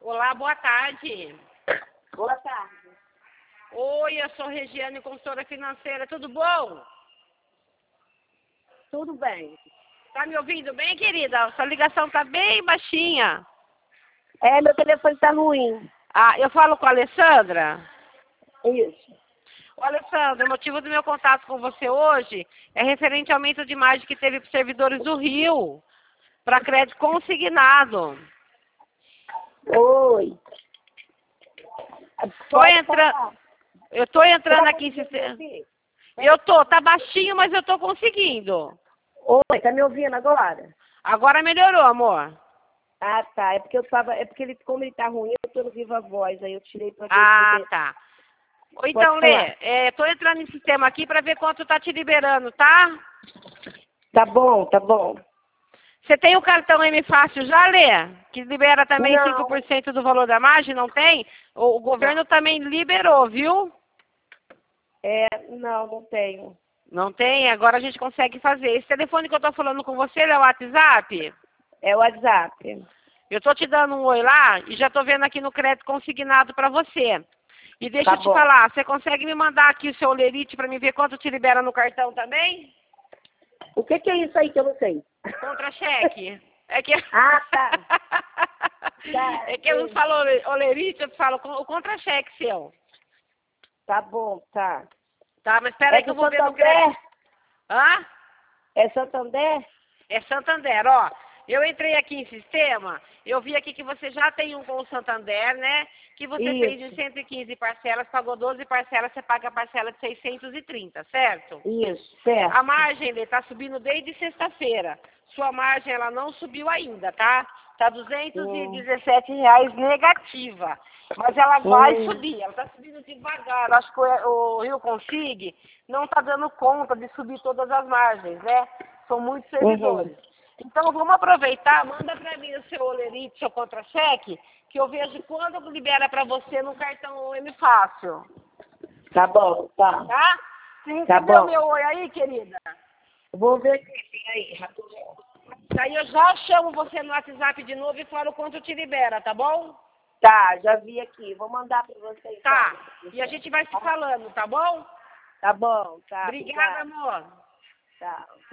Olá, boa tarde. Boa tarde. Oi, eu sou Regiane, consultora financeira, tudo bom? Tudo bem. Tá me ouvindo bem, querida? Sua ligação tá bem baixinha. Meu telefone tá ruim. Ah, eu falo com a Alessandra? Isso. Ô, Alessandra, o motivo do meu contato com você hoje é referente ao aumento de margem que teve para os servidores do Rio, para crédito consignado. Oi. Eu tô entrando aqui em sistema. Tá baixinho, mas eu tô conseguindo. Oi, tá me ouvindo agora? Agora melhorou, amor. Ah, tá. É porque ele, como ele tá ruim, eu tô no Viva Voz, aí eu tirei pra ver. Ah, tá. Ou então, Pode falar. Lê, tô entrando em sistema aqui para ver quanto tá te liberando, tá? Tá bom, tá bom. Você tem o cartão M Fácil já, Lê? Que libera também Não. 5% do valor da margem, não tem? O governo também liberou, viu? Não tenho. Não tem? Agora a gente consegue fazer. Esse telefone que eu tô falando com você, ele é o WhatsApp? É o WhatsApp. Eu tô te dando um oi lá e já tô vendo aqui no crédito consignado para você. E deixa Tá eu te bom. falar, você consegue me mandar aqui o seu olerite para me ver quanto te libera no cartão também? O que é isso aí que eu não sei? Contra-cheque. É que... Ah, tá. É que eu não falo olerite, eu falo o contra-cheque seu. Tá bom, tá. Tá, mas espera aí que eu vou ver no crédito. Hã? É Santander? É Santander, ó. Eu entrei aqui em sistema, eu vi aqui que você já tem um com o Santander, né? Que você fez em 115 parcelas, pagou 12 parcelas, você paga a parcela de 630, certo? Isso, certo. A margem está subindo desde sexta-feira. Sua margem ela não subiu ainda, tá? Tá R$ 217 negativa. Mas ela vai subir, ela está subindo devagar. Acho que o Rio Consig não está dando conta de subir todas as margens, né? São muitos servidores. Então vamos aproveitar, manda para mim o seu olerite, seu contra-cheque, que eu vejo quando libera para você no cartão M Fácil. Tá bom, tá. Tá? Você Tá recebeu bom. meu oi aí, querida? Vou ver aqui, aí, rapidinho. Daí eu já chamo você no WhatsApp de novo e falo o quanto te libera, tá bom? Tá, já vi aqui. Vou mandar pra vocês. Tá. E a gente vai se falando, tá bom? Tá bom, tá. Obrigada, amor. Tchau.